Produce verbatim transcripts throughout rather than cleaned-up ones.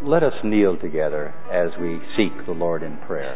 Let us kneel together as we seek the Lord in prayer.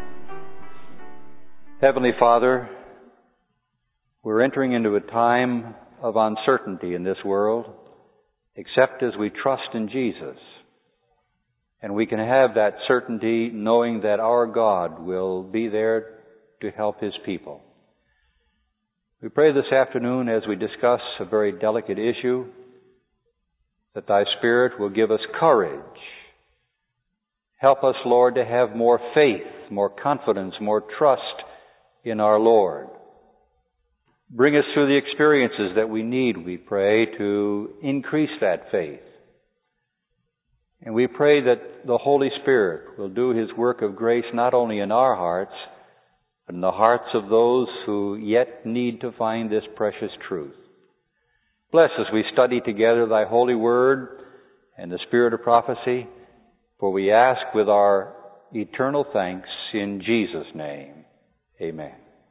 Heavenly Father, we're entering into a time of uncertainty in this world, except as we trust in Jesus. And we can have that certainty knowing that our God will be there to help His people. We pray this afternoon as we discuss a very delicate issue, that Thy Spirit will give us courage. Help us, Lord, to have more faith, more confidence, more trust in our Lord. Bring us through the experiences that we need, we pray, to increase that faith. And we pray that the Holy Spirit will do His work of grace not only in our hearts, but in the hearts of those who yet need to find this precious truth. Bless as we study together Thy holy word and the spirit of prophecy, for we ask with our eternal thanks in Jesus' name. Amen.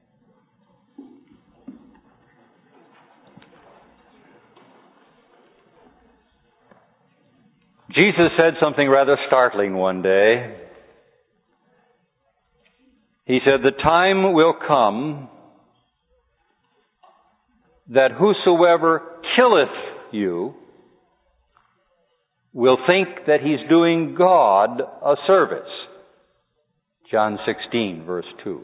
Jesus said something rather startling one day. He said, "The time will come that whosoever killeth you will think that he's doing God a service." John sixteen, verse two.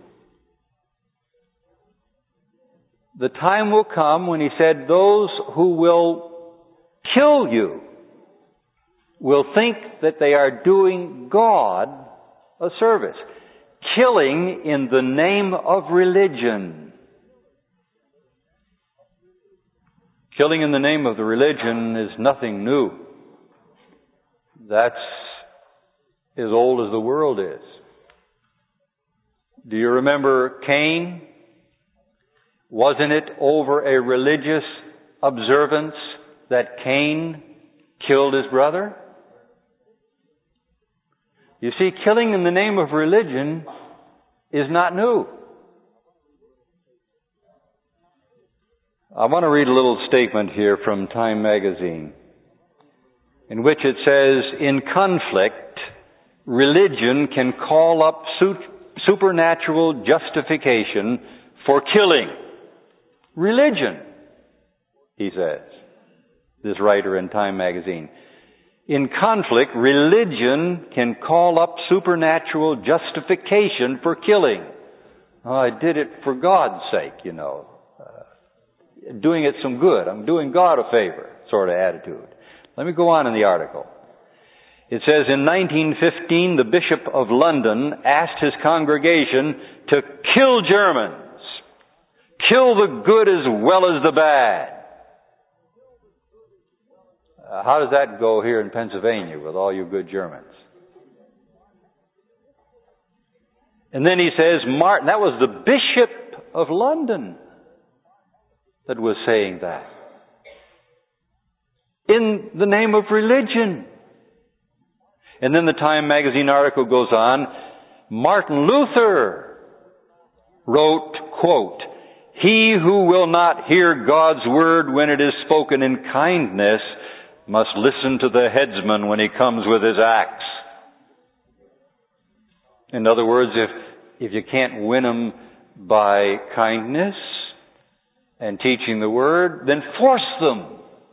The time will come when He said, those who will kill you will think that they are doing God a service. Killing in the name of religion. Killing in the name of the religion is nothing new. That's as old as the world is. Do you remember Cain? Wasn't it over a religious observance that Cain killed his brother? You see, killing in the name of religion is not new. I want to read a little statement here from Time magazine, in which it says, "In conflict, religion can call up supernatural justification for killing." Religion, he says, this writer in Time magazine. In conflict, religion can call up supernatural justification for killing. Oh, I did it for God's sake, you know. Uh, doing it some good. I'm doing God a favor sort of attitude. Let me go on in the article. It says, in nineteen fifteen, the Bishop of London asked his congregation to kill Germans. Kill the good as well as the bad. Uh, how does that go here in Pennsylvania with all you good Germans? And then he says, Martin, that was the Bishop of London that was saying that. In the name of religion. And then the Time magazine article goes on, Martin Luther wrote, quote, "He who will not hear God's word when it is spoken in kindness must listen to the headsman when he comes with his axe." In other words, if, if you can't win them by kindness and teaching the word, then force them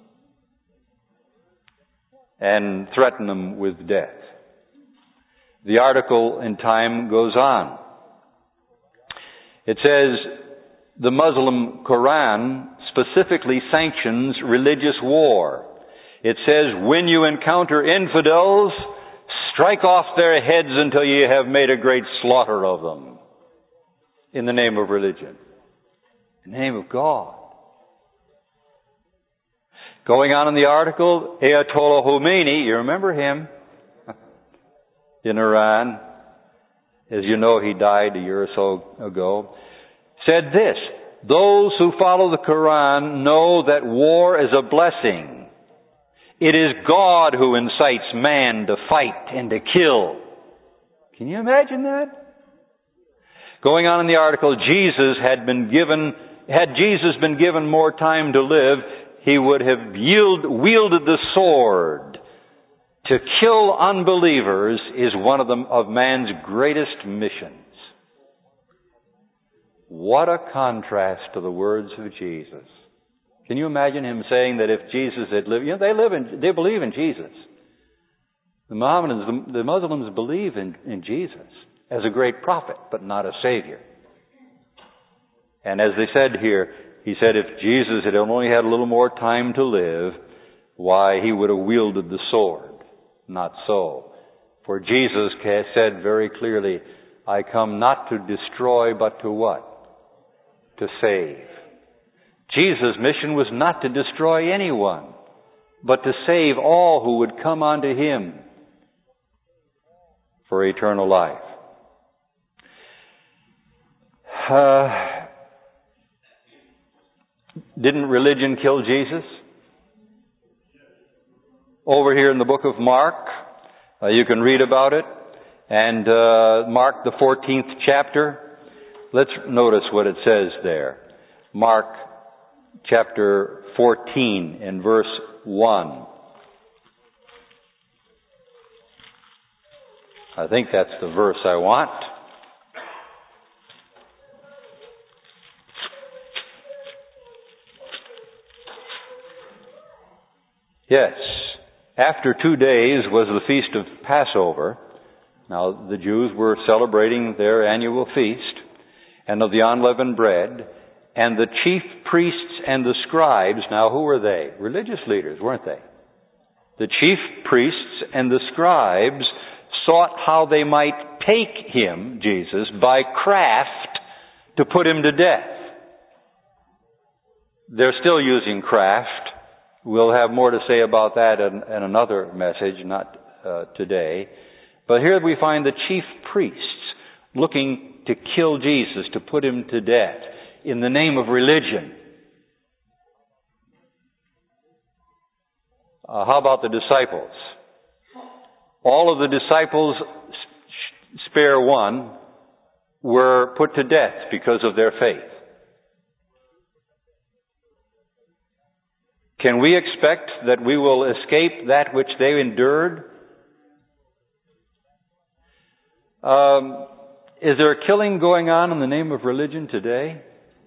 and threaten them with death. The article in Time goes on. It says, the Muslim Quran specifically sanctions religious war. It says, when you encounter infidels, strike off their heads until you have made a great slaughter of them. In the name of religion. In the name of God. Going on in the article, Ayatollah Khomeini, you remember him? In Iran. As you know, he died a year or so ago. Said this, those who follow the Quran know that war is a blessing. It is God who incites man to fight and to kill. Can you imagine that? Going on in the article, Jesus had been given, had Jesus been given more time to live, he would have yield, wielded the sword To kill unbelievers is one of, the, of man's greatest missions. What a contrast to the words of Jesus. Can you imagine him saying that if Jesus had lived, you know, they live in, they believe in Jesus. The Mohammedans, the, the Muslims believe in, in Jesus as a great prophet, but not a savior. And as they said here, he said if Jesus had only had a little more time to live, why, he would have wielded the sword. Not so. For Jesus said very clearly, I come not to destroy, but to what? To save. Jesus' mission was not to destroy anyone, but to save all who would come unto him for eternal life. Uh, didn't religion kill Jesus? Over here in the book of Mark, uh, you can read about it. And uh, Mark, the fourteenth chapter, let's notice what it says there. Mark chapter fourteen and verse one. I think that's the verse I want. Yes. After two days was the feast of Passover. Now, the Jews were celebrating their annual feast, and of the unleavened bread, and the chief priests and the scribes, now who were they? Religious leaders, weren't they? The chief priests and the scribes sought how they might take him, Jesus, by craft to put him to death. They're still using craft. We'll have more to say about that in, in another message, not uh, today. But here we find the chief priests looking to kill Jesus, to put him to death in the name of religion. Uh, how about the disciples? All of the disciples, spare one, were put to death because of their faith. Can we expect that we will escape that which they endured? Um, is there a killing going on in the name of religion today?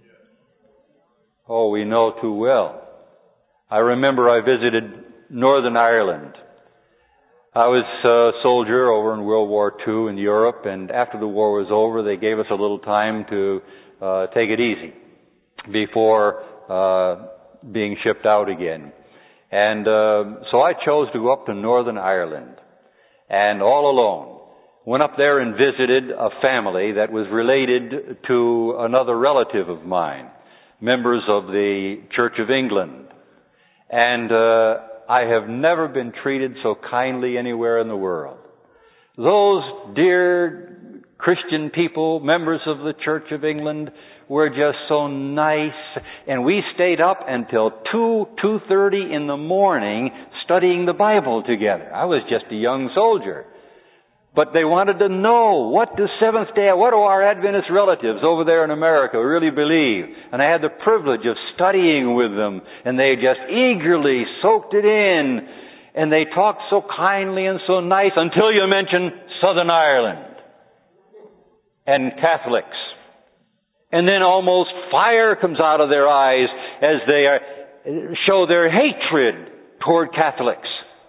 Oh, we know too well. I remember I visited Northern Ireland. I was a soldier over in World War Two in Europe, and after the war was over, they gave us a little time to uh, take it easy before uh, being shipped out again. And uh, so I chose to go up to Northern Ireland, and all alone, went up there and visited a family that was related to another relative of mine, members of the Church of England. And uh, I have never been treated so kindly anywhere in the world. Those dear Christian people, members of the Church of England, were just so nice. And we stayed up until two, two thirty in the morning studying the Bible together. I was just a young soldier. But they wanted to know, what do Seventh-day, what do our Adventist relatives over there in America really believe? And I had the privilege of studying with them, and they just eagerly soaked it in. And they talked so kindly and so nice until you mention Southern Ireland and Catholics. And then almost fire comes out of their eyes as they are, show their hatred toward Catholics.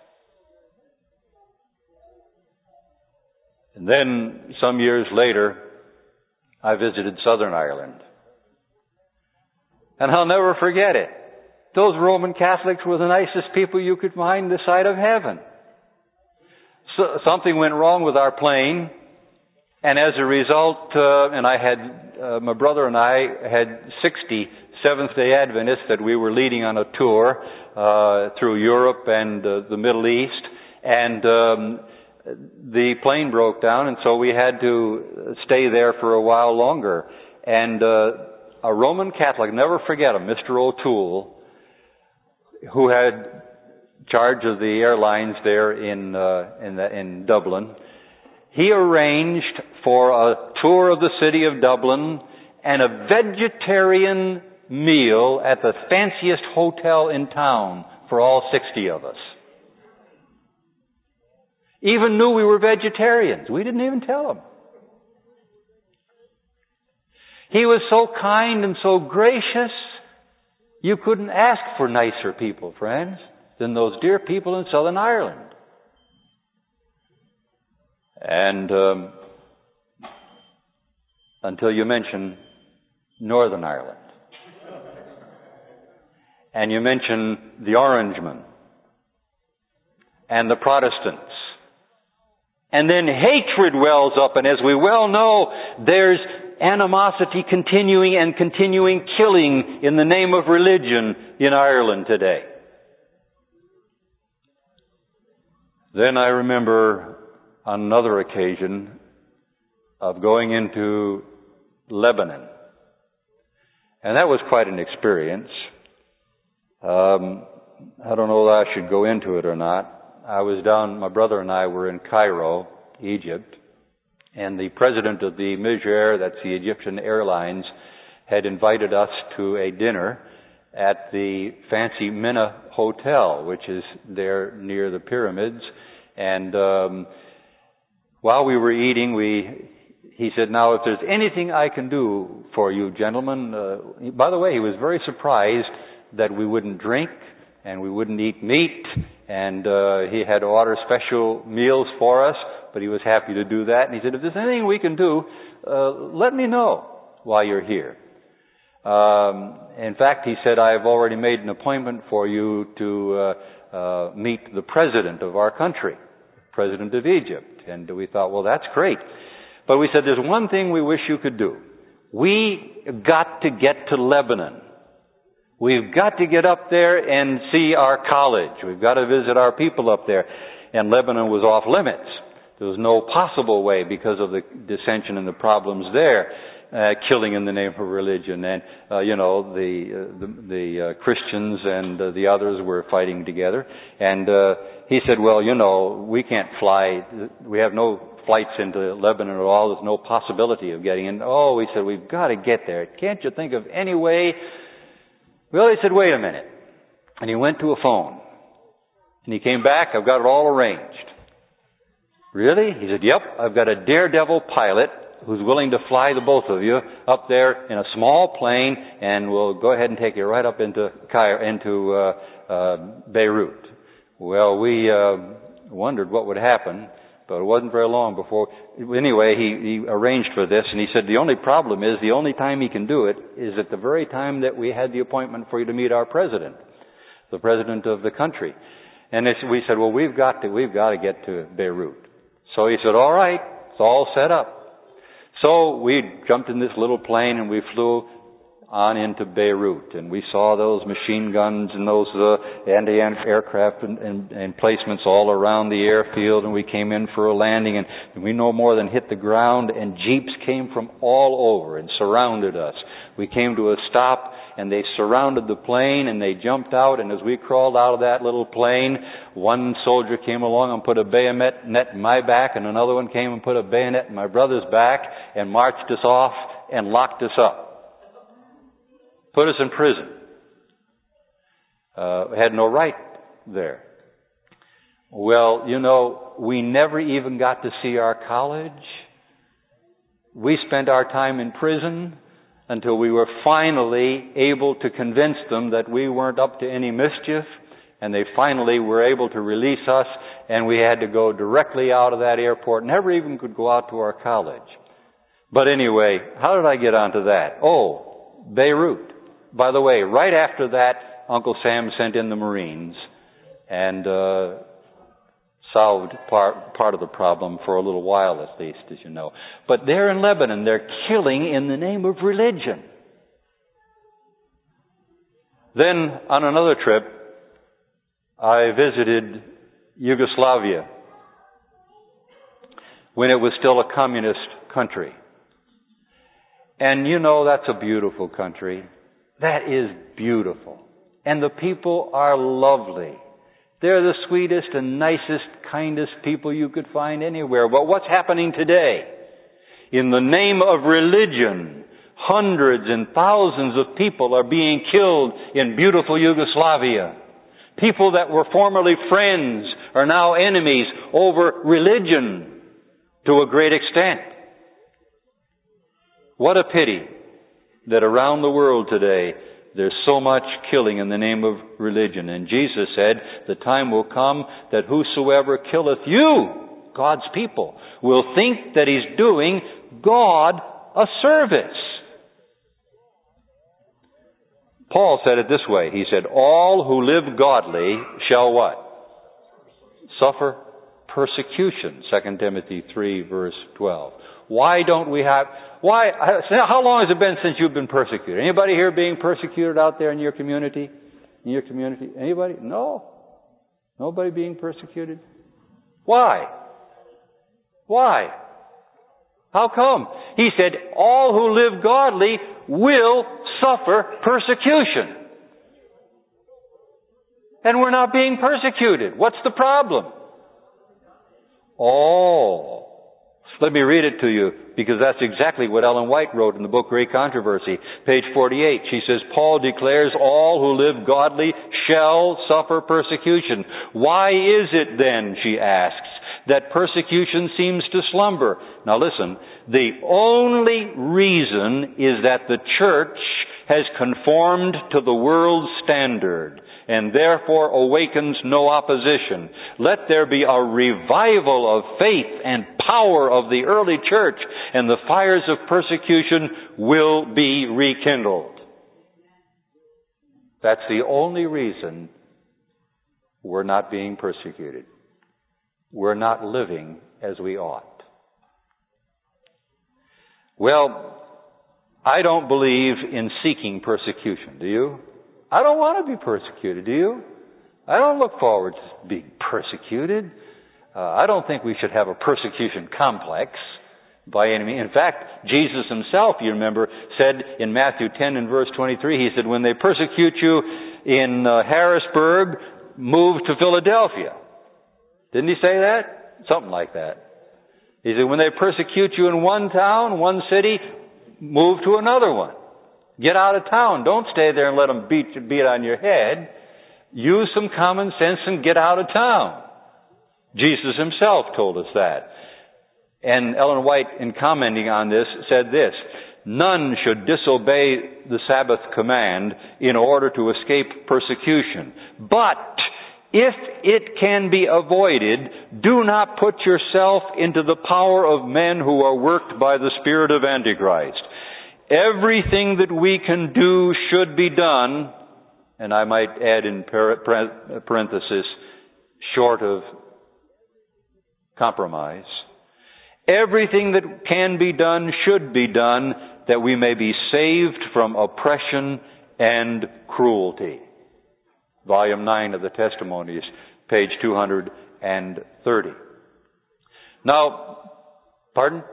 And then, some years later, I visited Southern Ireland. And I'll never forget it. Those Roman Catholics were the nicest people you could find this side of heaven. So, something went wrong with our plane, and as a result, uh, and I had, uh, my brother and I had sixty Seventh-day Adventists that we were leading on a tour uh, through Europe and uh, the Middle East, and um, the plane broke down, and so we had to stay there for a while longer. And uh, a Roman Catholic, never forget him, Mister O'Toole, who had charge of the airlines there in uh, in, the, in Dublin, he arranged for a tour of the city of Dublin and a vegetarian meal at the fanciest hotel in town for all sixty of us. even knew we were vegetarians. We didn't even tell him. He was so kind and so gracious, you couldn't ask for nicer people, friends, than those dear people in Southern Ireland. And um, until you mention Northern Ireland. And you mention the Orangemen and the Protestants. And then hatred wells up, and as we well know, there's animosity continuing and continuing killing in the name of religion in Ireland today. Then I remember on another occasion of going into Lebanon. And that was quite an experience. Um, I don't know if I should go into it or not. I was down, my brother and I were in Cairo, Egypt, and the president of the Mijair, that's the Egyptian Airlines, had invited us to a dinner at the fancy Mina Hotel, which is there near the pyramids. And um, while we were eating, we he said, now if there's anything I can do for you gentlemen, uh, by the way, he was very surprised that we wouldn't drink and we wouldn't eat meat, and uh, he had to order special meals for us, but he was happy to do that. And he said, if there's anything we can do, uh, let me know while you're here. Um, in fact, he said, I've already made an appointment for you to uh, uh, meet the president of our country, president of Egypt. And we thought, well, that's great. But we said, there's one thing we wish you could do. We got to get to Lebanon. We've got to get up there and see our college. We've got to visit our people up there. And Lebanon was off limits. There was no possible way because of the dissension and the problems there, uh, killing in the name of religion. And, uh, you know, the, uh, the, the uh, Christians and uh, the others were fighting together. And uh, he said, well, you know, we can't fly. We have no flights into Lebanon at all. There's no possibility of getting in. Oh, he said, we've got to get there. Can't you think of any way? Well, he said, wait a minute. And he went to a phone. And he came back, I've got it all arranged. Really? He said, yep, I've got a daredevil pilot who's willing to fly the both of you up there in a small plane, and we'll go ahead and take you right up into Cairo, into uh, uh, Beirut. Well, we uh, wondered what would happen, but it wasn't very long before. Anyway, he, he arranged for this, and he said the only problem is the only time he can do it is at the very time that we had the appointment for you to meet our president, the president of the country. And it's, we said, well, we've got to, we've got to get to Beirut. So he said, all right, it's all set up. So we jumped in this little plane and we flew on into Beirut, and we saw those machine guns and those uh, anti-aircraft and, and, and placements all around the airfield, and we came in for a landing, and, and we no more than hit the ground, and jeeps came from all over and surrounded us. We came to a stop, and they surrounded the plane, and they jumped out, and as we crawled out of that little plane, one soldier came along and put a bayonet net in my back, and another one came and put a bayonet in my brother's back, and marched us off and locked us up. Put us in prison. Uh, had no right there. Well, you know, we never even got to see our college. We spent our time in prison until we were finally able to convince them that we weren't up to any mischief, and they finally were able to release us, and we had to go directly out of that airport. Never even could go out to our college. But anyway, how did I get onto that? Oh, Beirut. By the way, right after that, Uncle Sam sent in the Marines and uh, solved part, part of the problem for a little while, at least, as you know. But there in Lebanon, they're killing in the name of religion. Then, on another trip, I visited Yugoslavia when it was still a communist country. And you know, that's a beautiful country. That is beautiful. And the people are lovely. They're the sweetest and nicest, kindest people you could find anywhere. But what's happening today? In the name of religion, hundreds and thousands of people are being killed in beautiful Yugoslavia. People that were formerly friends, are now enemies over religion to a great extent. What a pity that around the world today there's so much killing in the name of religion. And Jesus said, the time will come that whosoever killeth you, God's people, will think that he's doing God a service. Paul said it this way. He said, all who live godly shall what? Suffer persecution. Second Timothy three, verse twelve. Why don't we have... Why? How long has it been since you've been persecuted? Anybody here being persecuted out there in your community? In your community? Anybody? No. Nobody being persecuted? Why? Why? How come? He said, all who live godly will suffer persecution. And we're not being persecuted. What's the problem? Oh. Let me read it to you, because that's exactly what Ellen White wrote in the book Great Controversy, page forty-eight. She says, Paul declares all who live godly shall suffer persecution. Why is it then, she asks, that persecution seems to slumber? Now listen, the only reason is that the church has conformed to the world's standard and therefore awakens no opposition. Let there be a revival of faith and power of the early church, and the fires of persecution will be rekindled. That's the only reason we're not being persecuted. We're not living as we ought. Well, I don't believe in seeking persecution. Do you? I don't want to be persecuted. Do you? I don't look forward to being persecuted. Uh, I don't think we should have a persecution complex by any means. In fact, Jesus himself, you remember, said in Matthew ten and verse twenty-three, he said, when they persecute you in uh, Harrisburg, move to Philadelphia. Didn't he say that? Something like that. He said, when they persecute you in one town, one city, move to another one. Get out of town. Don't stay there and let them beat, beat on your head. Use some common sense and get out of town. Jesus himself told us that. And Ellen White, in commenting on this, said this, none should disobey the Sabbath command in order to escape persecution. But if it can be avoided, do not put yourself into the power of men who are worked by the spirit of Antichrist. Everything that we can do should be done, and I might add in parenthesis, short of compromise. Everything that can be done should be done, that we may be saved from oppression and cruelty. Volume nine of the Testimonies, page two hundred thirty. Now, pardon?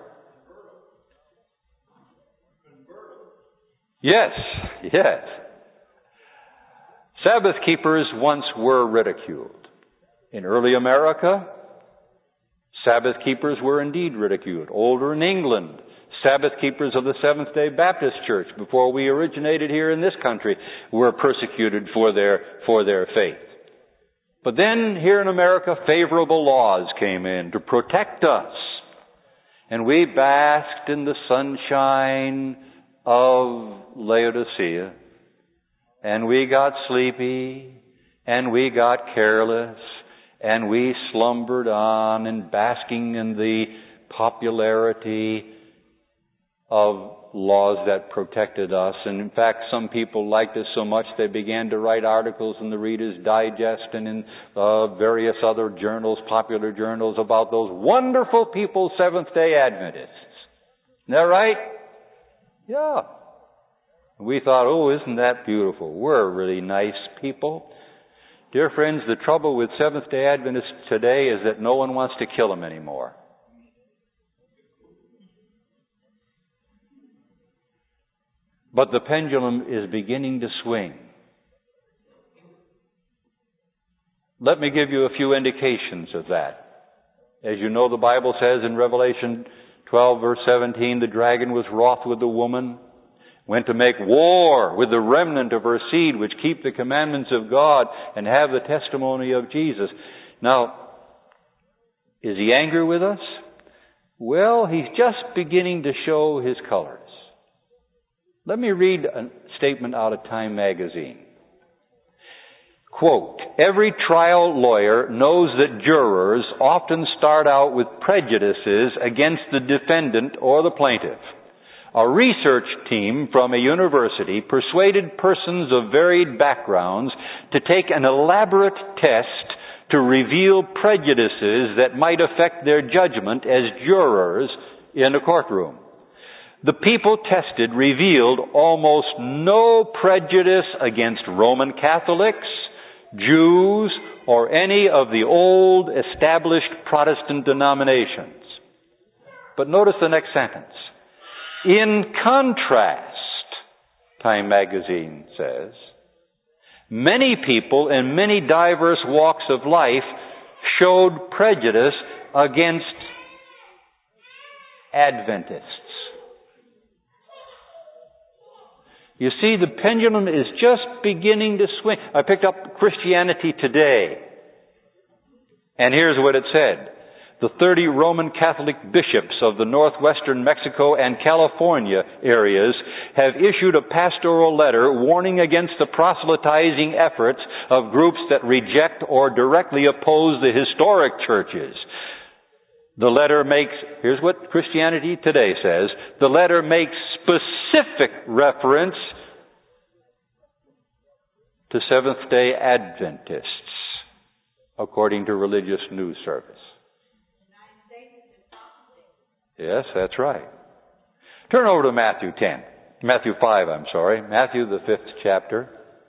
Yes, yes. Sabbath keepers once were ridiculed. In early America, Sabbath keepers were indeed ridiculed. Older in England, Sabbath keepers of the Seventh-day Baptist Church, before we originated here in this country, were persecuted for their, for their faith. But then, here in America, favorable laws came in to protect us. And we basked in the sunshine of Laodicea. And we got sleepy, and we got careless, and we slumbered on and basking in the popularity of laws that protected us. And in fact, some people liked us so much they began to write articles in the Reader's Digest and in uh, various other journals, popular journals, about those wonderful people, Seventh-day Adventists. Isn't that right? Yeah. We thought, oh, isn't that beautiful? We're really nice people. Dear friends, the trouble with Seventh-day Adventists today is that no one wants to kill them anymore. But the pendulum is beginning to swing. Let me give you a few indications of that. As you know, the Bible says in Revelation twelve, verse seventeen, the dragon was wroth with the woman, went to make war with the remnant of her seed, which keep the commandments of God and have the testimony of Jesus. Now, Is he angry with us? Well, he's just beginning to show his colors. Let me read a statement out of Time magazine. Quote, every trial lawyer knows that jurors often start out with prejudices against the defendant or the plaintiff. A research team from a university persuaded persons of varied backgrounds to take an elaborate test to reveal prejudices that might affect their judgment as jurors in a courtroom. The people tested revealed almost no prejudice against Roman Catholics, Jews, or any of the old established Protestant denominations. But notice the next sentence. In contrast, Time magazine says, many people in many diverse walks of life showed prejudice against Adventists. You see, the pendulum is just beginning to swing. I picked up Christianity Today, and here's what it said. The thirty Roman Catholic bishops of the northwestern Mexico and California areas have issued a pastoral letter warning against the proselytizing efforts of groups that reject or directly oppose the historic churches. The letter makes, here's what Christianity Today says, the letter makes specific reference to Seventh-day Adventists, according to Religious News Service. Yes, that's right. Turn over to Matthew ten. Matthew five, I'm sorry. Matthew, the fifth chapter.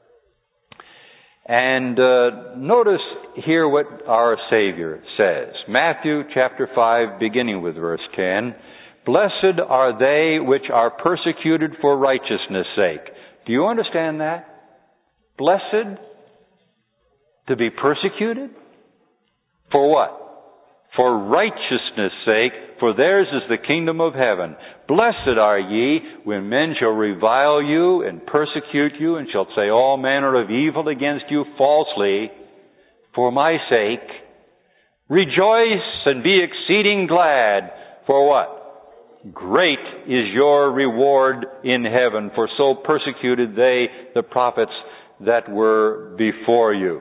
And uh, notice here what our Savior says. Matthew chapter five, beginning with verse ten. Blessed are they which are persecuted for righteousness' sake. Do you understand that? Blessed to be persecuted? For what? For righteousness' sake, for theirs is the kingdom of heaven. Blessed are ye when men shall revile you and persecute you and shall say all manner of evil against you falsely for my sake. Rejoice and be exceeding glad. For what? Great is your reward in heaven, for so persecuted they the prophets that were before you.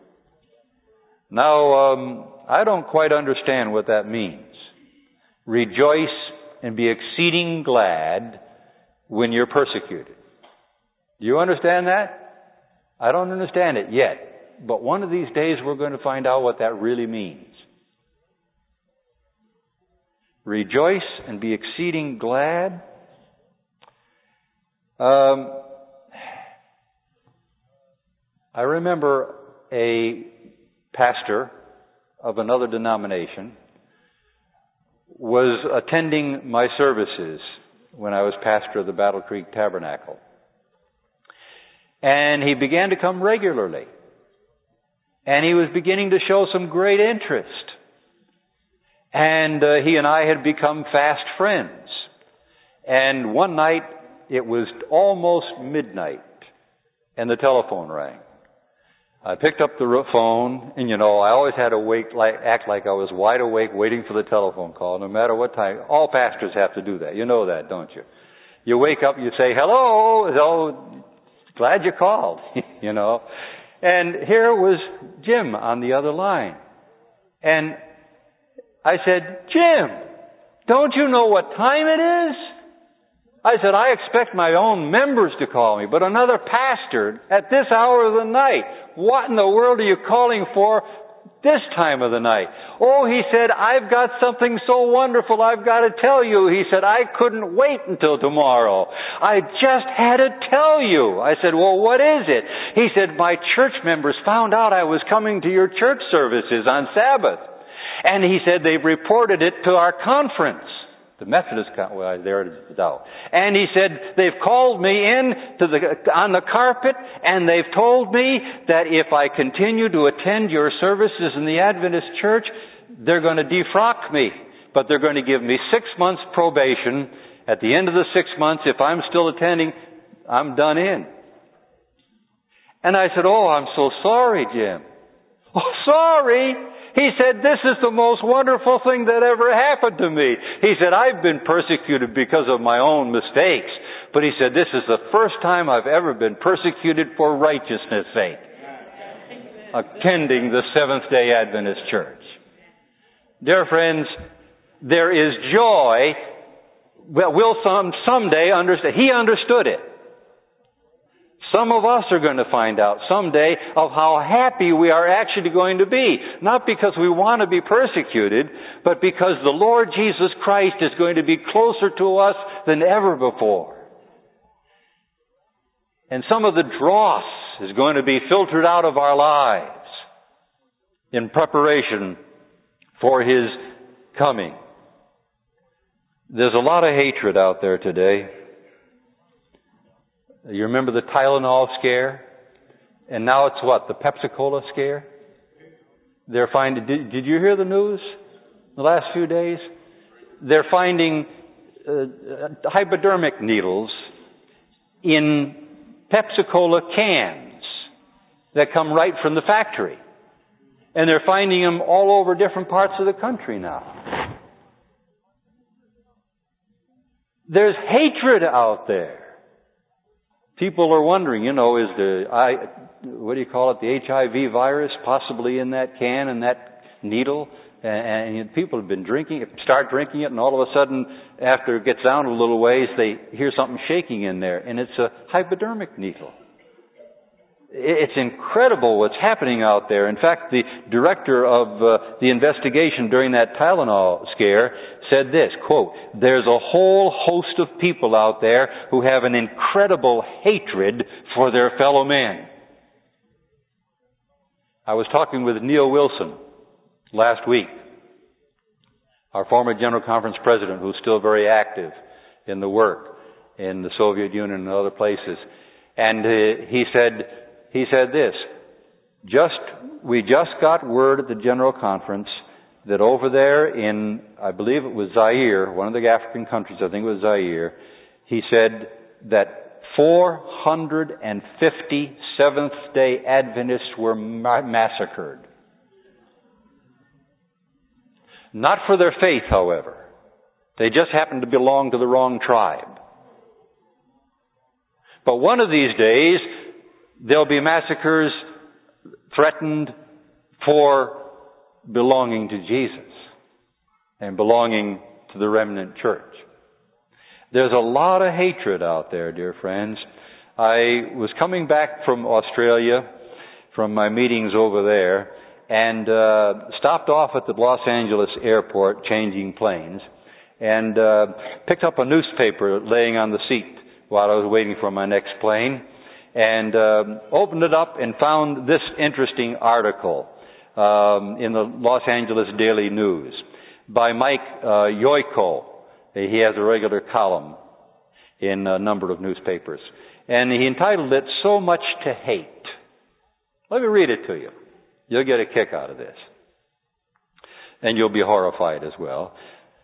Now, um, I don't quite understand what that means. Rejoice and be exceeding glad when you're persecuted. Do you understand that? I don't understand it yet. But one of these days we're going to find out what that really means. Rejoice and be exceeding glad. Um, I remember a pastor of another denomination was attending my services when I was pastor of the Battle Creek Tabernacle. And he began to come regularly. And he was beginning to show some great interest. And uh, he and I had become fast friends. And one night, it was almost midnight, and the telephone rang. I picked up the phone, and you know, I always had to wait, like, act like I was wide awake waiting for the telephone call, no matter what time. All pastors have to do that. You know that, don't you? You wake up, you say, hello, oh, glad you called, you know. And here was Jim on the other line. And I said, Jim, don't you know what time it is? I said, I expect my own members to call me, but another pastor at this hour of the night. What in the world are you calling for this time of the night? Oh, he said, I've got something so wonderful I've got to tell you. He said, I couldn't wait until tomorrow. I just had to tell you. I said, well, what is it? He said, my church members found out I was coming to your church services on Sabbath. And he said, they've reported it to our conference. The Methodist, well, there it is out. And he said, they've called me in to the, on the carpet, and they've told me that if I continue to attend your services in the Adventist church, they're going to defrock me. But they're going to give me six months probation. At the end of the six months, if I'm still attending, I'm done in. And I said, oh, I'm so sorry, Jim. Oh, sorry? He said, this is the most wonderful thing that ever happened to me. He said, I've been persecuted because of my own mistakes. But he said, this is the first time I've ever been persecuted for righteousness' sake. Attending the Seventh-day Adventist Church. Dear friends, there is joy. Well, we'll some, someday understand. He understood it. Some of us are going to find out someday of how happy we are actually going to be. Not because we want to be persecuted, but because the Lord Jesus Christ is going to be closer to us than ever before. And some of the dross is going to be filtered out of our lives in preparation for His coming. There's a lot of hatred out there today. You remember the Tylenol scare? And now it's what? The Pepsi-Cola scare? They're finding, did, did you hear the news the last few days? They're finding uh, hypodermic needles in Pepsi-Cola cans that come right from the factory. And they're finding them all over different parts of the country now. There's hatred out there. People are wondering, you know, is the, I, what do you call it, the H I V virus possibly in that can and that needle? And, and people have been drinking it, start drinking it, and all of a sudden, after it gets down a little ways, they hear something shaking in there, and it's a hypodermic needle. It's incredible what's happening out there. In fact, the director of uh, the investigation during that Tylenol scare said this, quote, there's a whole host of people out there who have an incredible hatred for their fellow men. I was talking with Neil Wilson last week, our former General Conference president, who's still very active in the work in the Soviet Union and other places. And uh, he said, he said this, just, we just got word at the General Conference that over there in, I believe it was Zaire, one of the African countries, I think it was Zaire, he said that four hundred fifty Seventh-day Adventists were ma- massacred. Not for their faith, however. They just happened to belong to the wrong tribe. But one of these days, there'll be massacres threatened for belonging to Jesus and belonging to the remnant church. There's a lot of hatred out there, dear friends. I was coming back from Australia, from my meetings over there, and uh, stopped off at the Los Angeles airport changing planes, and uh, picked up a newspaper laying on the seat while I was waiting for my next plane, and uh, opened it up and found this interesting article um, in the Los Angeles Daily News by Mike uh, Yoiko. He has a regular column in a number of newspapers. And he entitled it, So Much to Hate. Let me read it to you. You'll get a kick out of this. And you'll be horrified as well.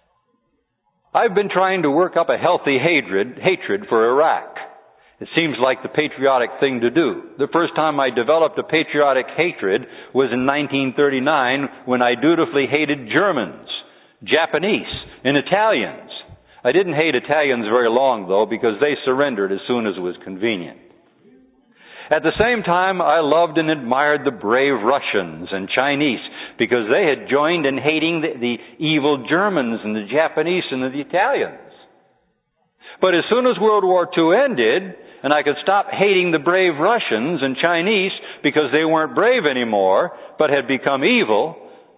I've been trying to work up a healthy hatred, hatred for Iraq. It seems like the patriotic thing to do. The first time I developed a patriotic hatred was in nineteen thirty-nine when I dutifully hated Germans, Japanese, and Italians. I didn't hate Italians very long, though, because they surrendered as soon as it was convenient. At the same time, I loved and admired the brave Russians and Chinese because they had joined in hating the, the evil Germans and the Japanese and the Italians. But as soon as World War Two ended, and I could stop hating the brave Russians and Chinese because they weren't brave anymore, but had become evil,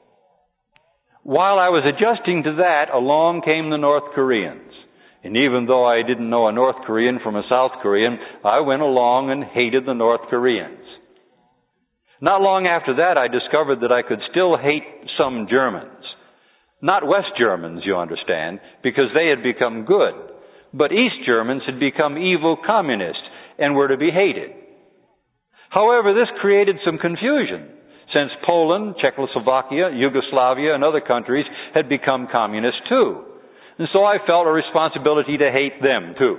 while I was adjusting to that, along came the North Koreans. And even though I didn't know a North Korean from a South Korean, I went along and hated the North Koreans. Not long after that, I discovered that I could still hate some Germans. Not West Germans, you understand, because they had become good. But East Germans had become evil communists and were to be hated. However, this created some confusion, since Poland, Czechoslovakia, Yugoslavia, and other countries had become communist too. And so I felt a responsibility to hate them too.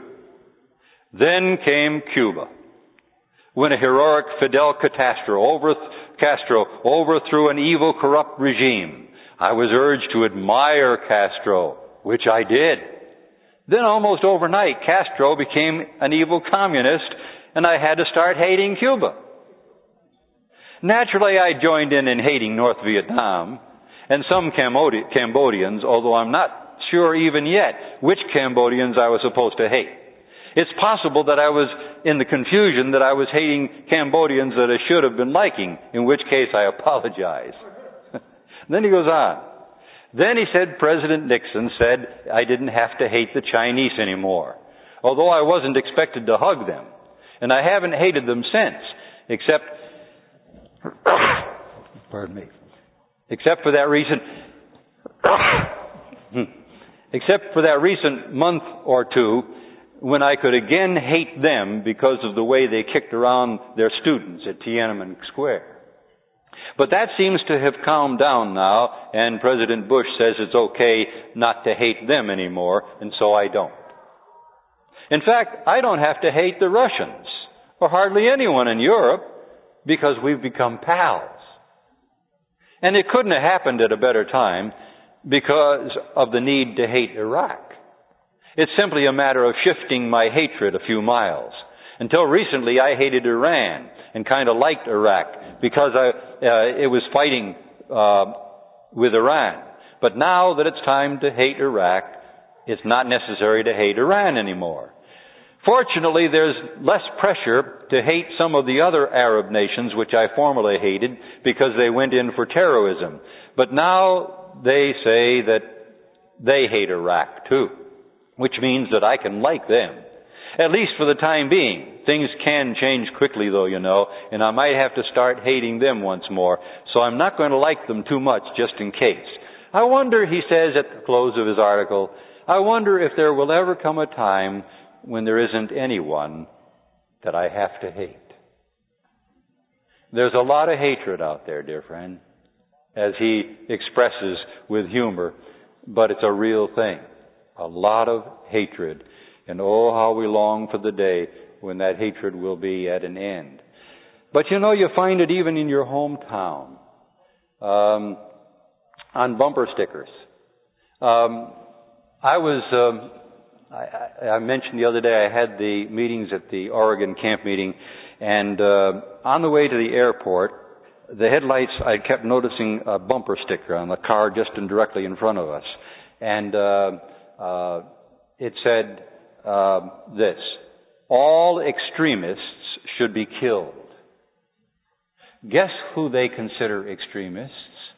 Then came Cuba, when a heroic Fidel Castro, over, Castro overthrew an evil, corrupt regime. I was urged to admire Castro, which I did. Then almost overnight, Castro became an evil communist, and I had to start hating Cuba. Naturally, I joined in in hating North Vietnam and some Cambodi- Cambodians, although I'm not sure even yet which Cambodians I was supposed to hate. It's possible that I was in the confusion that I was hating Cambodians that I should have been liking, in which case I apologize. Then he goes on. Then he said President Nixon said I didn't have to hate the Chinese anymore, although I wasn't expected to hug them. And I haven't hated them since, except, pardon me, except for that recent, except for that recent month or two when I could again hate them because of the way they kicked around their students at Tiananmen Square. But that seems to have calmed down now, and President Bush says it's okay not to hate them anymore, and so I don't. In fact, I don't have to hate the Russians, or hardly anyone in Europe, because we've become pals. And it couldn't have happened at a better time because of the need to hate Iraq. It's simply a matter of shifting my hatred a few miles. Until recently, I hated Iran and kind of liked Iraq because I, uh, it was fighting uh, with Iran. But now that it's time to hate Iraq, it's not necessary to hate Iran anymore. Fortunately, there's less pressure to hate some of the other Arab nations, which I formerly hated because they went in for terrorism. But now they say that they hate Iraq too, which means that I can like them. At least for the time being. Things can change quickly, though, you know, and I might have to start hating them once more. So I'm not going to like them too much just in case. I wonder, he says at the close of his article, I wonder if there will ever come a time when there isn't anyone that I have to hate. There's a lot of hatred out there, dear friend, as he expresses with humor, but it's a real thing. A lot of hatred. And oh, how we long for the day when that hatred will be at an end. But you know, you find it even in your hometown, um, on bumper stickers. Um, I was, um, I, I mentioned the other day I had the meetings at the Oregon camp meeting, and uh, on the way to the airport, the headlights, I kept noticing a bumper sticker on the car just in, directly in front of us. And uh, uh, it said uh, this, all extremists should be killed. Guess who they consider extremists?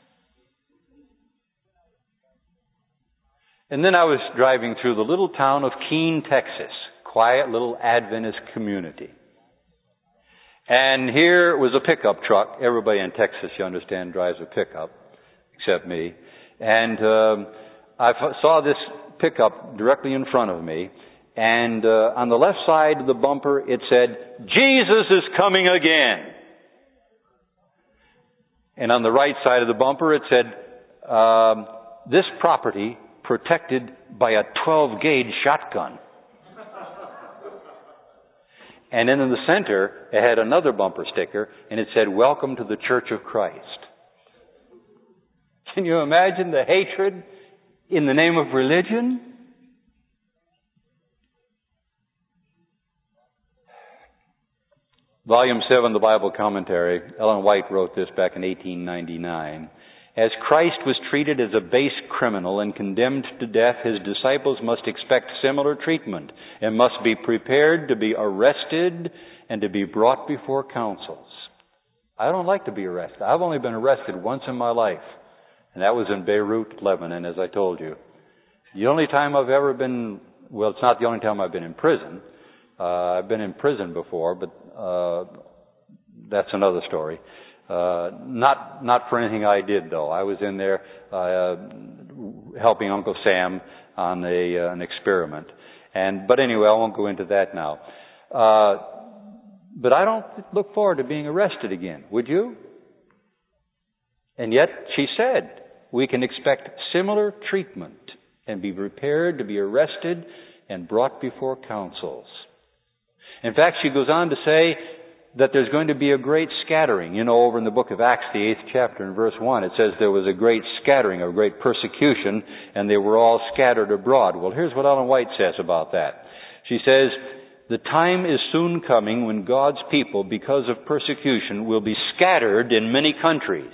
And then I was driving through the little town of Keene, Texas, quiet little Adventist community. And here was a pickup truck. Everybody in Texas, you understand, drives a pickup, except me. And um, I f- saw this pickup directly in front of me. And uh, on the left side of the bumper, it said, Jesus is coming again. And on the right side of the bumper, it said, um, this property protected by a twelve gauge shotgun. And then in the center, it had another bumper sticker, and it said, welcome to the Church of Christ. Can you imagine the hatred in the name of religion? Volume seven, the Bible Commentary, Ellen White wrote this back in eighteen ninety-nine. As Christ was treated as a base criminal and condemned to death, his disciples must expect similar treatment and must be prepared to be arrested and to be brought before councils. I don't like to be arrested. I've only been arrested once in my life, and that was in Beirut, Lebanon, as I told you. The only time I've ever been, well, it's not the only time I've been in prison. Uh, I've been in prison before, but uh, that's another story. Uh, not, not for anything I did, though. I was in there, uh, helping Uncle Sam on a, uh, an experiment. And, but anyway, I won't go into that now. Uh, but I don't look forward to being arrested again. Would you? And yet, she said, we can expect similar treatment and be prepared to be arrested and brought before councils. In fact, she goes on to say, that there's going to be a great scattering. You know, over in the book of Acts, the eighth chapter and verse one, it says there was a great scattering, a great persecution, and they were all scattered abroad. Well, here's what Ellen White says about that. She says, the time is soon coming when God's people, because of persecution, will be scattered in many countries.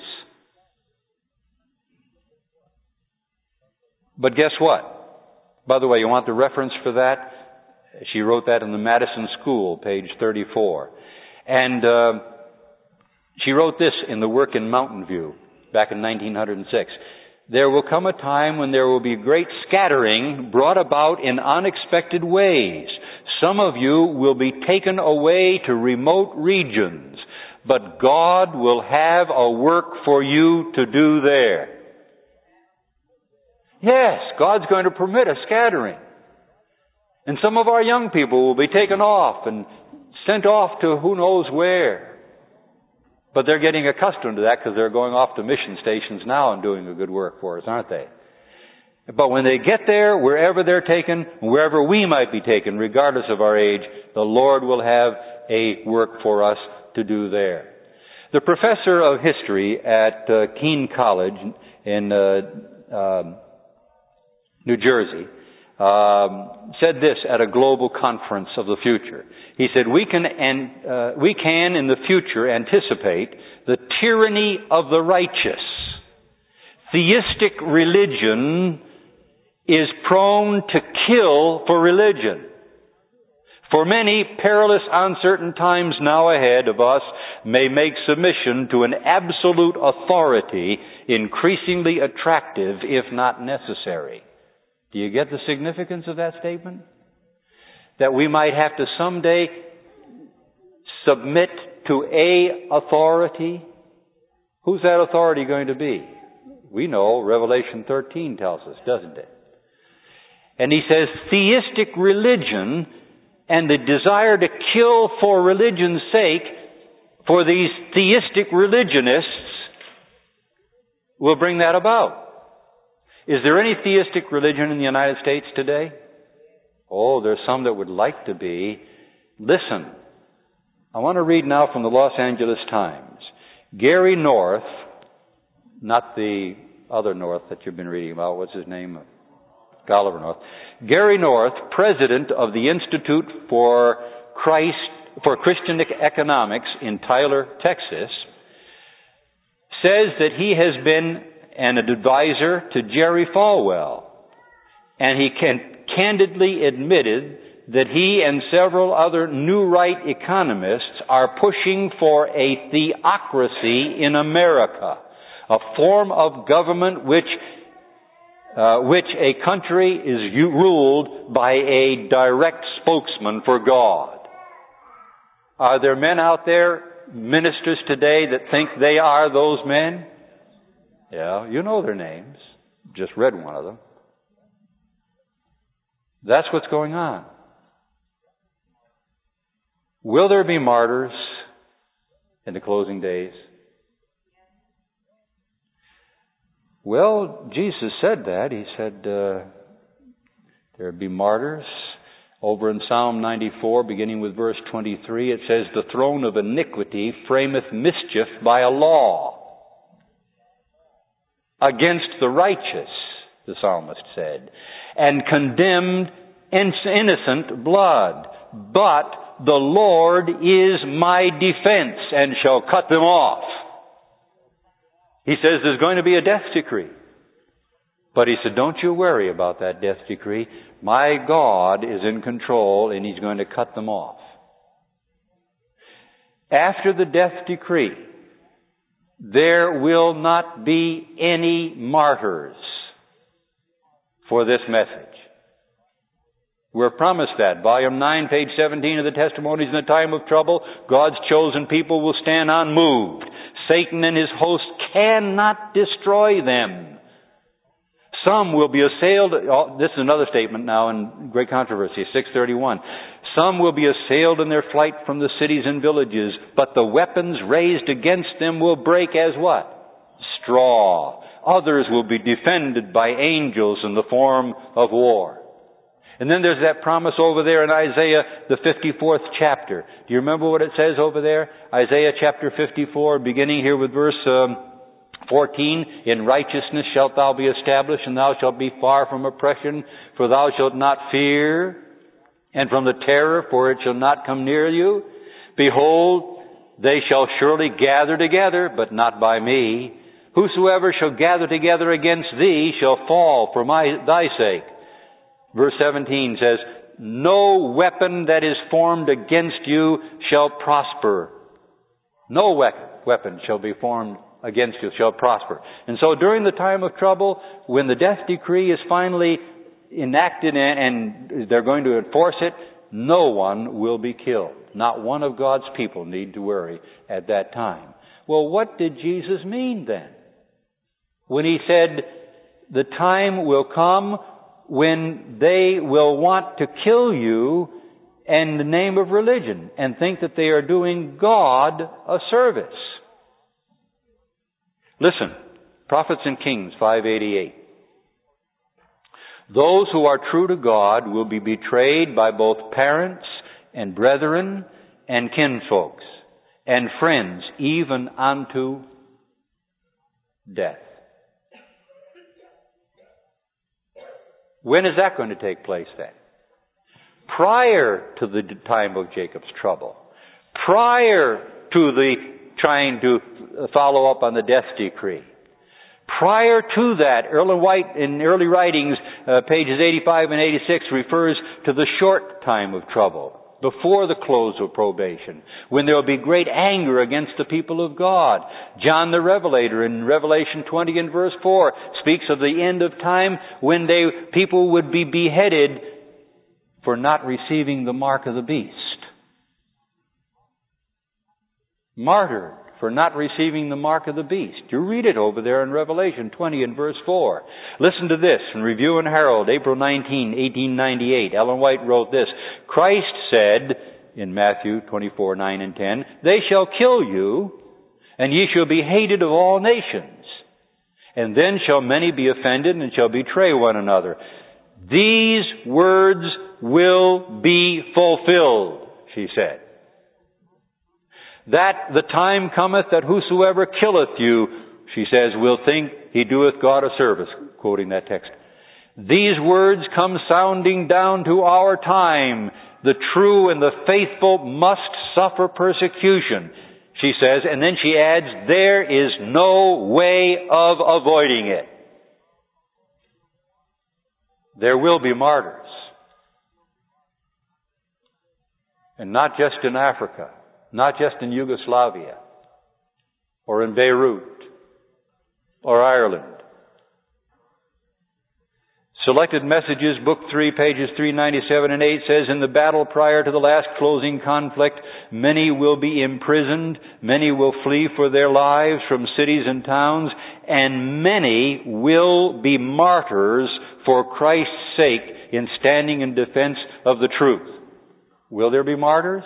But guess what? By the way, you want the reference for that? She wrote that in the Madison School, page thirty-four. And uh, she wrote this in the work in Mountain View, back in nineteen oh six. There will come a time when there will be great scattering brought about in unexpected ways. Some of you will be taken away to remote regions, but God will have a work for you to do there. Yes, God's going to permit a scattering. And some of our young people will be taken off and sent off to who knows where. But they're getting accustomed to that because they're going off to mission stations now and doing a good work for us, aren't they? But when they get there, wherever they're taken, wherever we might be taken, regardless of our age, the Lord will have a work for us to do there. The professor of history at uh, Keene College in uh, uh, New Jersey um, said this at a global conference of the future. He said, we can, and, uh, we can in the future anticipate the tyranny of the righteous. Theistic religion is prone to kill for religion. For many, perilous, uncertain times now ahead of us may make submission to an absolute authority increasingly attractive, if not necessary. Do you get the significance of that statement? That we might have to someday submit to a authority. Who's that authority going to be? We know Revelation thirteen tells us, doesn't it? And he says theistic religion and the desire to kill for religion's sake for these theistic religionists will bring that about. Is there any theistic religion in the United States today? Oh, there's some that would like to be. Listen, I want to read now from the Los Angeles Times. Gary North, not the other North that you've been reading about, what's his name? Oliver North. Gary North, president of the Institute for Christ, for Christian Economics in Tyler, Texas, says that he has been an advisor to Jerry Falwell, and he can candidly admitted that he and several other New Right economists are pushing for a theocracy in America, a form of government which uh, which a country is ruled by a direct spokesman for God. Are there men out there, ministers today, that think they are those men? Yeah, you know their names. Just read one of them. That's what's going on. Will there be martyrs in the closing days? Well, Jesus said that. He said uh, there would be martyrs. Over in Psalm ninety-four, beginning with verse twenty-three, it says, the throne of iniquity frameth mischief by a law against the righteous, the psalmist said, and condemned innocent blood. But the Lord is my defense and shall cut them off. He says there's going to be a death decree. But he said, don't you worry about that death decree. My God is in control and He's going to cut them off. After the death decree, there will not be any martyrs for this message. We're promised that. Volume nine, page seventeen of the Testimonies in the Time of Trouble. God's chosen people will stand unmoved. Satan and his host cannot destroy them. Some will be assailed. Oh, this is another statement now in Great Controversy, six thirty-one. Some will be assailed in their flight from the cities and villages, but the weapons raised against them will break as what? Straw. Others will be defended by angels in the form of war. And then there's that promise over there in Isaiah, the fifty-fourth chapter. Do you remember what it says over there? Isaiah chapter fifty-four, beginning here with verse um, fourteen. In righteousness shalt thou be established, and thou shalt be far from oppression, for thou shalt not fear, and from the terror, for it shall not come near you. Behold, they shall surely gather together, but not by me. Whosoever shall gather together against thee shall fall for my thy sake. Verse seventeen says, no weapon that is formed against you shall prosper. No weapon shall be formed against you shall prosper. And so during the time of trouble, when the death decree is finally enacted and they're going to enforce it, no one will be killed. Not one of God's people need to worry at that time. Well, what did Jesus mean then? When he said, the time will come when they will want to kill you in the name of religion and think that they are doing God a service. Listen, Prophets and Kings five eighty-eight. Those who are true to God will be betrayed by both parents and brethren and kinfolks and friends, even unto death. When is that going to take place then? Prior to the time of Jacob's trouble. Prior to the trying to follow up on the death decree. Prior to that, Ellen White in early writings, uh, pages eighty-five and eighty-six, refers to the short time of trouble, before the close of probation, when there will be great anger against the people of God. John the Revelator in Revelation twenty and verse four speaks of the end of time when they people would be beheaded for not receiving the mark of the beast. Martyred for not receiving the mark of the beast. You read it over there in Revelation twenty and verse four. Listen to this in Review and Herald, April nineteenth, eighteen ninety-eight. Ellen White wrote this. Christ said in Matthew twenty-four, nine and ten, they shall kill you, and ye shall be hated of all nations. And then shall many be offended and shall betray one another. These words will be fulfilled, she said. That the time cometh that whosoever killeth you, she says, will think he doeth God a service, quoting that text. These words come sounding down to our time. The true and the faithful must suffer persecution, she says, and then she adds, there is no way of avoiding it. There will be martyrs. And not just in Africa. Not just in Yugoslavia, or in Beirut, or Ireland. Selected Messages, Book three, pages three ninety-seven and eight says, in the battle prior to the last closing conflict, many will be imprisoned, many will flee for their lives from cities and towns, and many will be martyrs for Christ's sake in standing in defense of the truth. Will there be martyrs?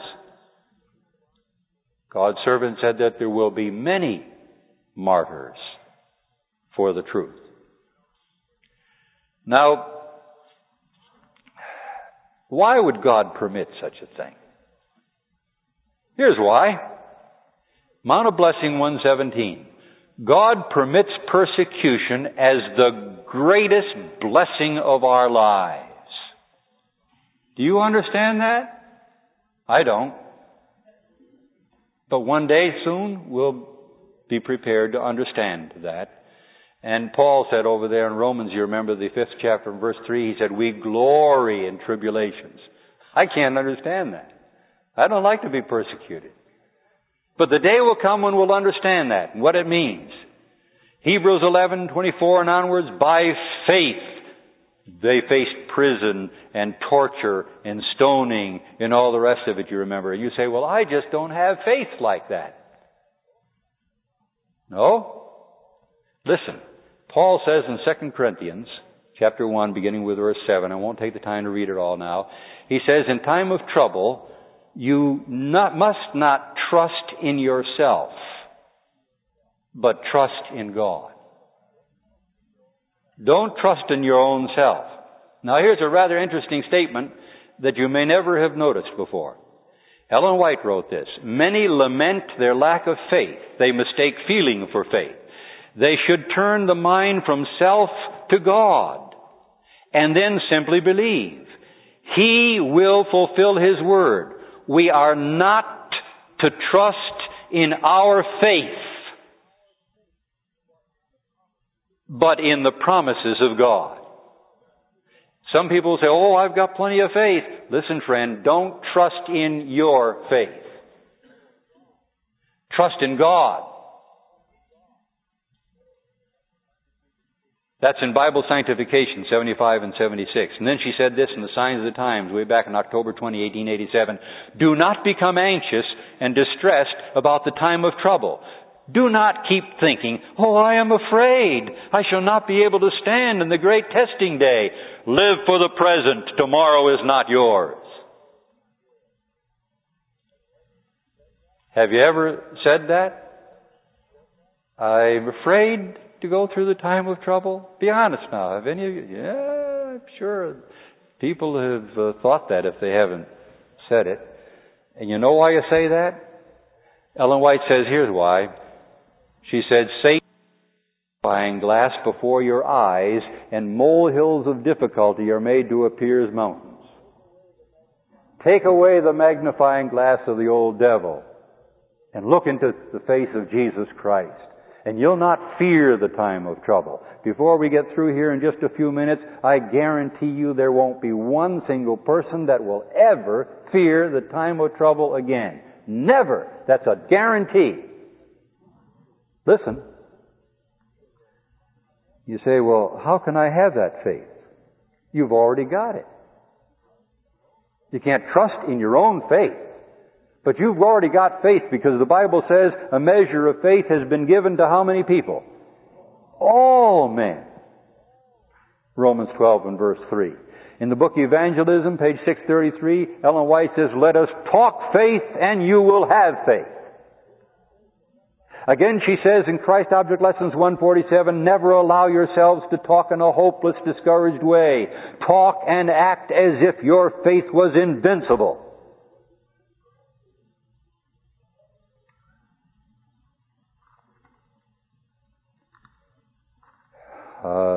God's servant said that there will be many martyrs for the truth. Now, why would God permit such a thing? Here's why. Mount of Blessing one seventeen. God permits persecution as the greatest blessing of our lives. Do you understand that? I don't. But one day soon we'll be prepared to understand that. And Paul said over there in Romans, you remember the fifth chapter, verse three, he said, we glory in tribulations. I can't understand that. I don't like to be persecuted. But the day will come when we'll understand that and what it means. Hebrews eleven twenty-four and onwards, by faith they faced prison and torture and stoning and all the rest of it, you remember. And you say, well, I just don't have faith like that. No. Listen, Paul says in Second Corinthians chapter one, beginning with verse seven, I won't take the time to read it all now. He says, in time of trouble, you not, must not trust in yourself, but trust in God. Don't trust in your own self. Now here's a rather interesting statement that you may never have noticed before. Ellen White wrote this: many lament their lack of faith. They mistake feeling for faith. They should turn the mind from self to God and then simply believe. He will fulfill His word. We are not to trust in our faith, but in the promises of God. Some people say, oh, I've got plenty of faith. Listen, friend, don't trust in your faith. Trust in God. That's in Bible Sanctification, seventy-five and seventy-six. And then she said this in the Signs of the Times, way back in October twentieth, eighteen eighty-seven. Do not become anxious and distressed about the time of trouble. Do not keep thinking, oh, I am afraid. I shall not be able to stand in the great testing day. Live for the present. Tomorrow is not yours. Have you ever said that? I'm afraid to go through the time of trouble? Be honest now. Have any of you? Yeah, I'm sure people have uh, thought that if they haven't said it. And you know why you say that? Ellen White says, here's why. She said, Satan is a magnifying glass before your eyes, and molehills of difficulty are made to appear as mountains. Take away the magnifying glass of the old devil and look into the face of Jesus Christ, and you'll not fear the time of trouble. Before we get through here in just a few minutes, I guarantee you there won't be one single person that will ever fear the time of trouble again. Never. That's a guarantee. Listen. You say, well, how can I have that faith? You've already got it. You can't trust in your own faith. But you've already got faith because the Bible says a measure of faith has been given to how many people? All men. Romans twelve and verse three. In the book Evangelism, page six thirty-three, Ellen White says, let us talk faith and you will have faith. Again, she says in Christ Object Lessons one forty-seven, never allow yourselves to talk in a hopeless, discouraged way. Talk and act as if your faith was invincible. Uh,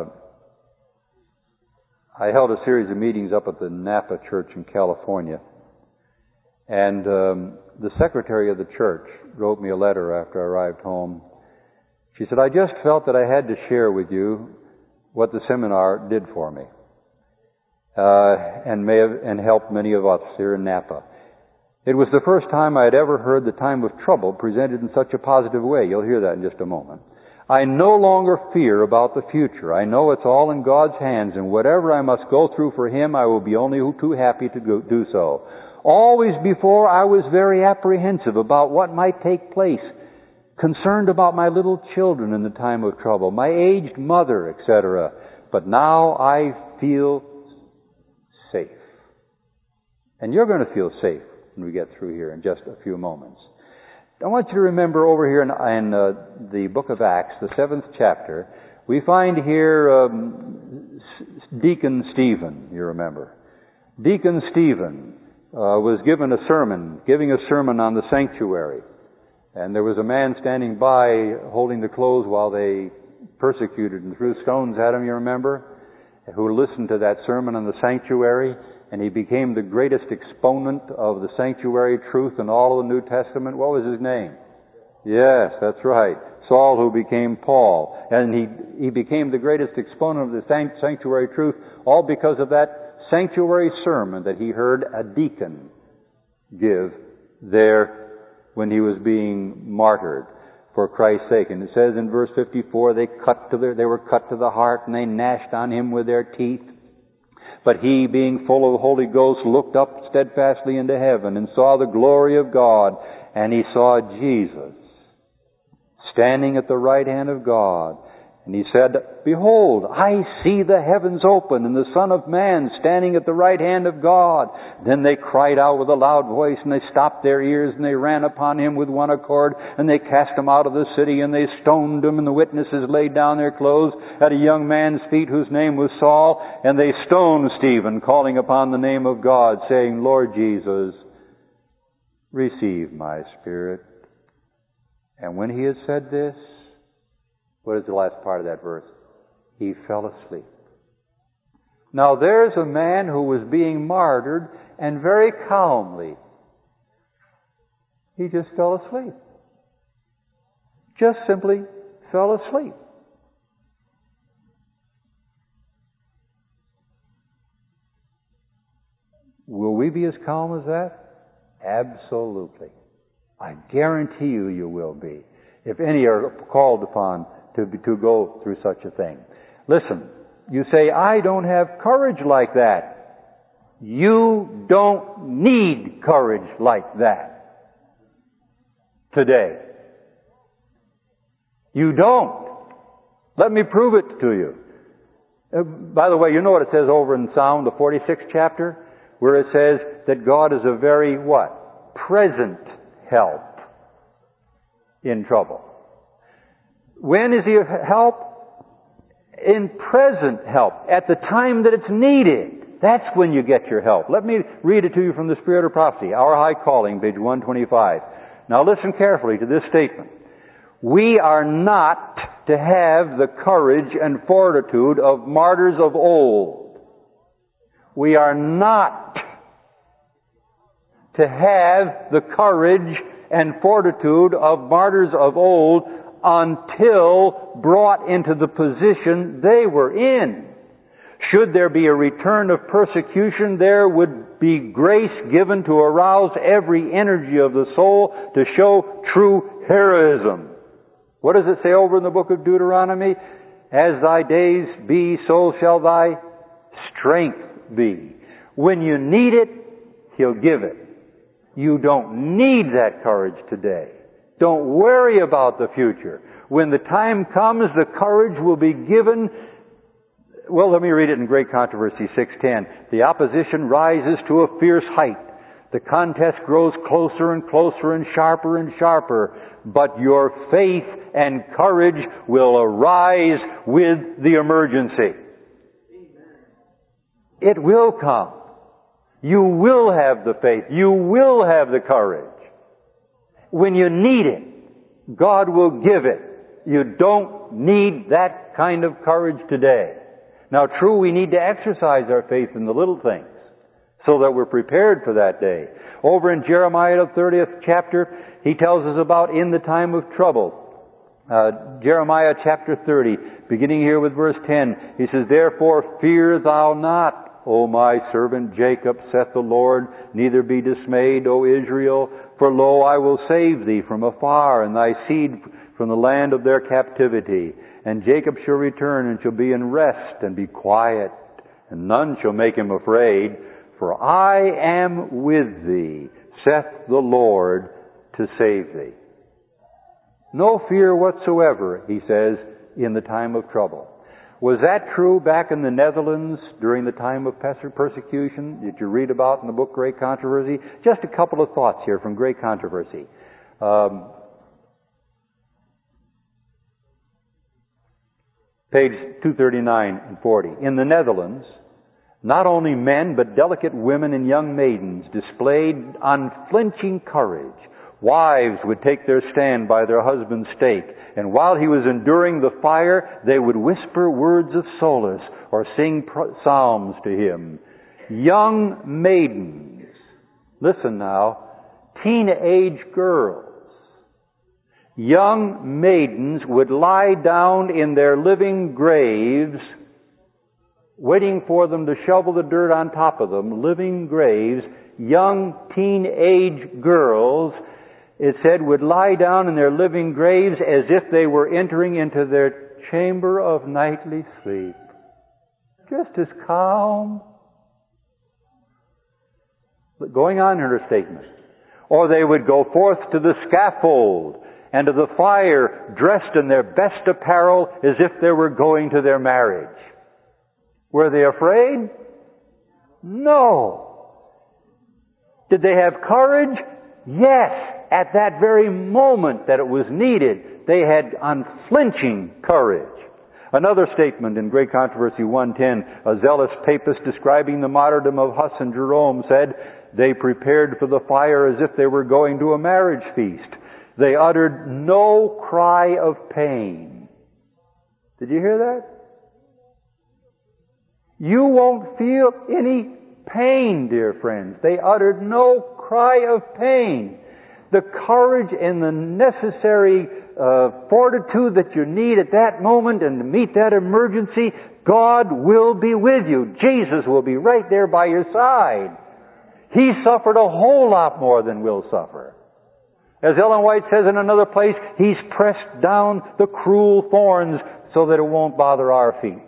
I held a series of meetings up at the Napa Church in California. And um, the secretary of the church wrote me a letter after I arrived home. She said, I just felt that I had to share with you what the seminar did for me. Uh, and may have, and helped many of us here in Napa. It was the first time I had ever heard the time of trouble presented in such a positive way. You'll hear that in just a moment. I no longer fear about the future. I know it's all in God's hands, and whatever I must go through for Him, I will be only too happy to go, do so. Always before, I was very apprehensive about what might take place, concerned about my little children in the time of trouble, my aged mother, et cetera. But now I feel safe. And you're going to feel safe when we get through here in just a few moments. I want you to remember over here in, in uh, the book of Acts, the seventh chapter, we find here um, Deacon Stephen, you remember. Deacon Stephen uh, was given a sermon, giving a sermon on the sanctuary. And there was a man standing by holding the clothes while they persecuted and threw stones at him, you remember, who listened to that sermon on the sanctuary. And he became the greatest exponent of the sanctuary truth in all of the New Testament. What was his name? Yes, that's right. Saul, who became Paul. And he, he became the greatest exponent of the sanctuary truth, all because of that sanctuary sermon that he heard a deacon give there when he was being martyred for Christ's sake. And it says in verse fifty-four, they cut to their, they were cut to the heart, and they gnashed on him with their teeth. But he, being full of the Holy Ghost, looked up steadfastly into heaven and saw the glory of God, and he saw Jesus standing at the right hand of God. And he said, Behold, I see the heavens open and the Son of Man standing at the right hand of God. Then they cried out with a loud voice, and they stopped their ears, and they ran upon him with one accord, and they cast him out of the city, and they stoned him, and the witnesses laid down their clothes at a young man's feet whose name was Saul, and they stoned Stephen, calling upon the name of God, saying, Lord Jesus, receive my spirit. And when he had said this, what is the last part of that verse? He fell asleep. Now there's a man who was being martyred, and very calmly, he just fell asleep. Just simply fell asleep. Will we be as calm as that? Absolutely. I guarantee you, you will be, if any are called upon to, to go through such a thing. Listen, you say, I don't have courage like that. You don't need courage like that today. You don't. Let me prove it to you. Uh, by the way, you know what it says over in Psalm, the forty-sixth chapter, where it says that God is a very, what? Present help in trouble. When is He a help? In present help. At the time that it's needed. That's when you get your help. Let me read it to you from the Spirit of Prophecy, Our High Calling, page one twenty-five. Now listen carefully to this statement. We are not to have the courage and fortitude of martyrs of old. We are not to have the courage and fortitude of martyrs of old until brought into the position they were in. Should there be a return of persecution, there would be grace given to arouse every energy of the soul to show true heroism. What does it say over in the book of Deuteronomy? As thy days be, so shall thy strength be. When you need it, He'll give it. You don't need that courage today. Don't worry about the future. When the time comes, the courage will be given. Well, let me read it in Great Controversy six ten. The opposition rises to a fierce height. The contest grows closer and closer and sharper and sharper. But your faith and courage will arise with the emergency. It will come. You will have the faith. You will have the courage. When you need it, God will give it. You don't need that kind of courage today. Now, true, we need to exercise our faith in the little things so that we're prepared for that day. Over in Jeremiah, the thirtieth chapter, he tells us about in the time of trouble. Uh, Jeremiah chapter thirty, beginning here with verse ten, he says, Therefore fear thou not, O my servant Jacob, saith the Lord, neither be dismayed, O Israel, for lo, I will save thee from afar, and thy seed from the land of their captivity. And Jacob shall return, and shall be in rest, and be quiet, and none shall make him afraid. For I am with thee, saith the Lord, to save thee. No fear whatsoever, he says, in the time of trouble. Was that true back in the Netherlands during the time of persecution that you read about in the book Great Controversy? Just a couple of thoughts here from Great Controversy. Um, page two thirty-nine and forty. In the Netherlands, not only men, but delicate women and young maidens displayed unflinching courage. Wives would take their stand by their husband's stake, and while he was enduring the fire, they would whisper words of solace or sing psalms to him. Young maidens, listen now, teenage girls, young maidens would lie down in their living graves, waiting for them to shovel the dirt on top of them, living graves. Young teenage girls, it said, would lie down in their living graves as if they were entering into their chamber of nightly sleep. Just as calm. Going on in her statement. Or they would go forth to the scaffold and to the fire dressed in their best apparel as if they were going to their marriage. Were they afraid? No. Did they have courage? Yes. At that very moment that it was needed, they had unflinching courage. Another statement in Great Controversy one ten, a zealous papist describing the martyrdom of Huss and Jerome said, "They prepared for the fire as if they were going to a marriage feast. They uttered no cry of pain." Did you hear that? You won't feel any pain, dear friends. They uttered no cry of pain. The courage and the necessary uh, fortitude that you need at that moment and to meet that emergency, God will be with you. Jesus will be right there by your side. He suffered a whole lot more than we'll suffer. As Ellen White says in another place, He's pressed down the cruel thorns so that it won't bother our feet.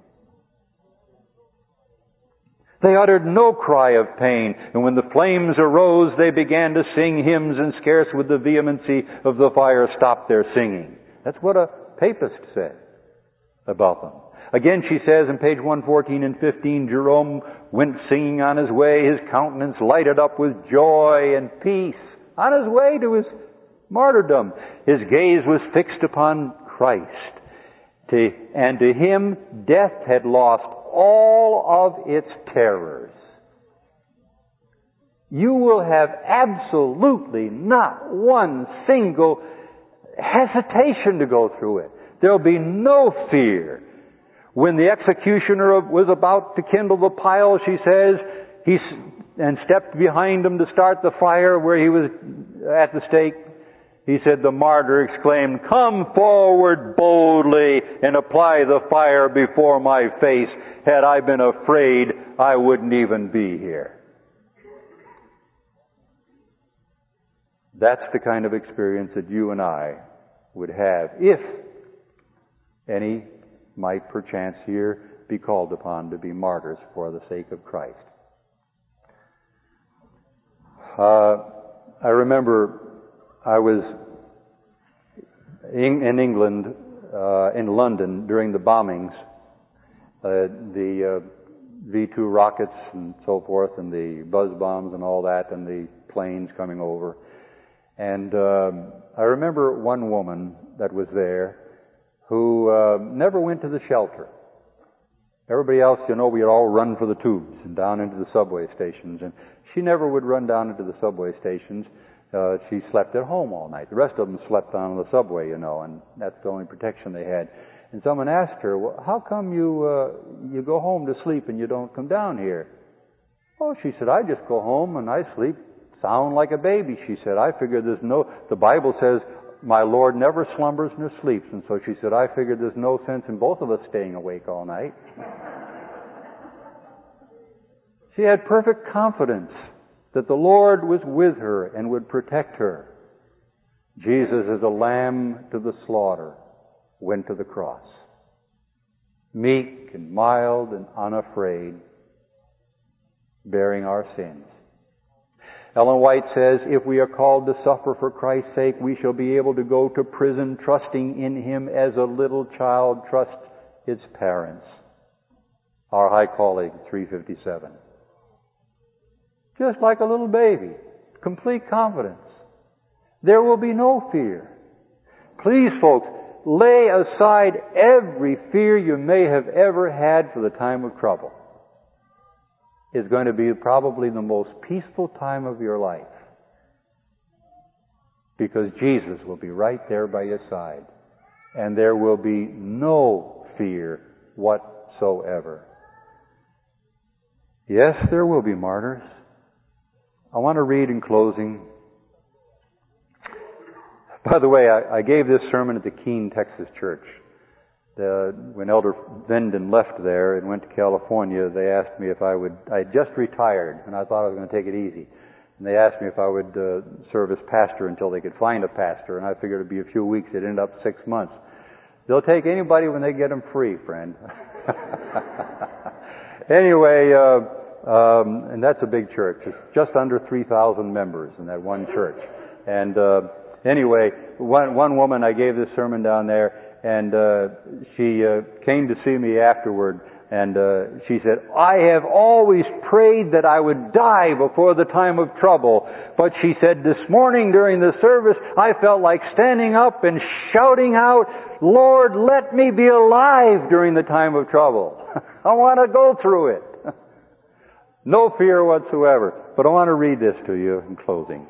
They uttered no cry of pain, and when the flames arose, they began to sing hymns, and scarce with the vehemency of the fire stopped their singing. That's what a papist said about them. Again, she says in page one fourteen and fifteen, Jerome went singing on his way, his countenance lighted up with joy and peace. On his way to his martyrdom, his gaze was fixed upon Christ. To, and to him, death had lost all of its terrors. You will have absolutely not one single hesitation to go through it. There'll be no fear. When the executioner was about to kindle the pile, she says, he and stepped behind him to start the fire where he was at the stake. He said, the martyr exclaimed, "Come forward boldly and apply the fire before my face. Had I been afraid, I wouldn't even be here." That's the kind of experience that you and I would have if any might perchance here be called upon to be martyrs for the sake of Christ. Uh, I remember I was in, in England, uh, in London during the bombings, uh, the uh, V two rockets and so forth, and the buzz bombs and all that, and the planes coming over. And uh, I remember one woman that was there who uh, never went to the shelter. Everybody else, you know, we'd all run for the tubes and down into the subway stations, and she never would run down into the subway stations. Uh, she slept at home all night. The rest of them slept on the subway, you know, and that's the only protection they had. And someone asked her, well, how come you uh, you go home to sleep and you don't come down here? Oh, she said, I just go home and I sleep sound like a baby. She said, I figure there's no, the Bible says, my Lord never slumbers nor sleeps. And so she said, I figured there's no sense in both of us staying awake all night. She had perfect confidence that the Lord was with her and would protect her. Jesus, as a lamb to the slaughter, went to the cross. Meek and mild and unafraid, bearing our sins. Ellen White says, if we are called to suffer for Christ's sake, we shall be able to go to prison trusting in Him as a little child trusts its parents. Our high calling, three fifty-seven. Just like a little baby. Complete confidence. There will be no fear. Please, folks, lay aside every fear you may have ever had for the time of trouble. It's going to be probably the most peaceful time of your life. Because Jesus will be right there by your side. And there will be no fear whatsoever. Yes, there will be martyrs. I want to read in closing. By the way, I, I gave this sermon at the Keene, Texas church. The, when Elder Venden left there and went to California, they asked me if I would, I had just retired, and I thought I was going to take it easy. And they asked me if I would uh, serve as pastor until they could find a pastor, and I figured it would be a few weeks. It ended up six months. They'll take anybody when they get them free, friend. Anyway, uh, Um, and that's a big church. It's just under three thousand members in that one church. And uh, anyway, one, one woman, I gave this sermon down there, and uh, she uh, came to see me afterward, and uh, she said, I have always prayed that I would die before the time of trouble. But she said, this morning during the service, I felt like standing up and shouting out, Lord, let me be alive during the time of trouble. I want to go through it. No fear whatsoever. But I want to read this to you in closing.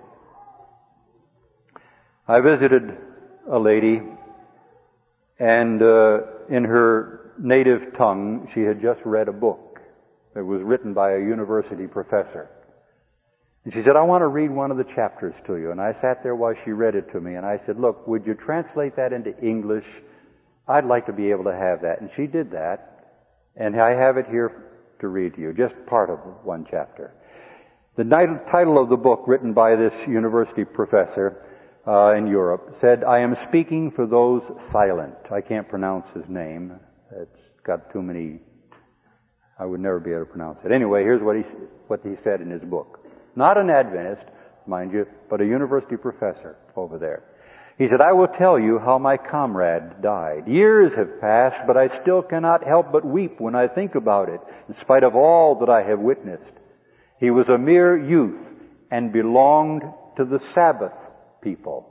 I visited a lady, and uh, in her native tongue, she had just read a book that was written by a university professor. And she said, I want to read one of the chapters to you. And I sat there while she read it to me, and I said, look, would you translate that into English? I'd like to be able to have that. And she did that, and I have it here to read to you, just part of one chapter. The title of the book, written by this university professor uh, in Europe, said, I am speaking for those silent. I can't pronounce his name. It's got too many, I would never be able to pronounce it. Anyway, here's what he, what he said in his book. Not an Adventist, mind you, but a university professor over there. He said, I will tell you how my comrade died. Years have passed, but I still cannot help but weep when I think about it, in spite of all that I have witnessed. He was a mere youth and belonged to the Sabbath people.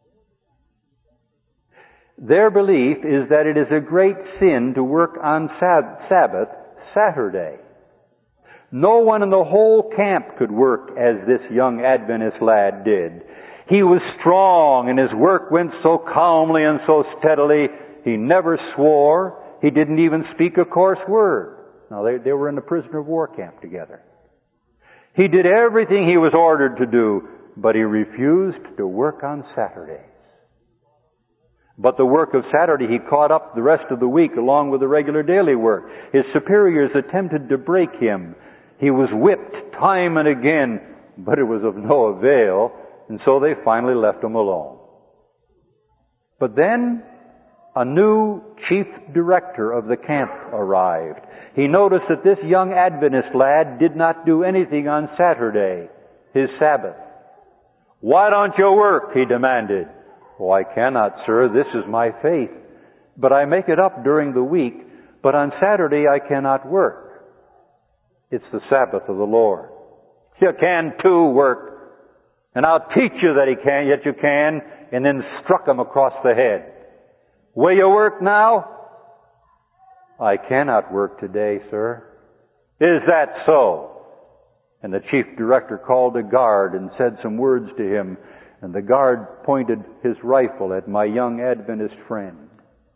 Their belief is that it is a great sin to work on Sabbath, Saturday. No one in the whole camp could work as this young Adventist lad did. He was strong, and his work went so calmly and so steadily. He never swore. He didn't even speak a coarse word. Now, they, they were in a prisoner of war camp together. He did everything he was ordered to do, but he refused to work on Saturdays. But the work of Saturday he caught up the rest of the week along with the regular daily work. His superiors attempted to break him. He was whipped time and again, but it was of no avail, and so they finally left him alone. But then a new chief director of the camp arrived. He noticed that this young Adventist lad did not do anything on Saturday, his Sabbath. Why don't you work? He demanded. Oh, I cannot, sir. This is my faith. But I make it up during the week. But on Saturday I cannot work. It's the Sabbath of the Lord. You can too work. And I'll teach you that he can, yet you can. And then struck him across the head. Will you work now? I cannot work today, sir. Is that so? And the chief director called a guard and said some words to him. And the guard pointed his rifle at my young Adventist friend.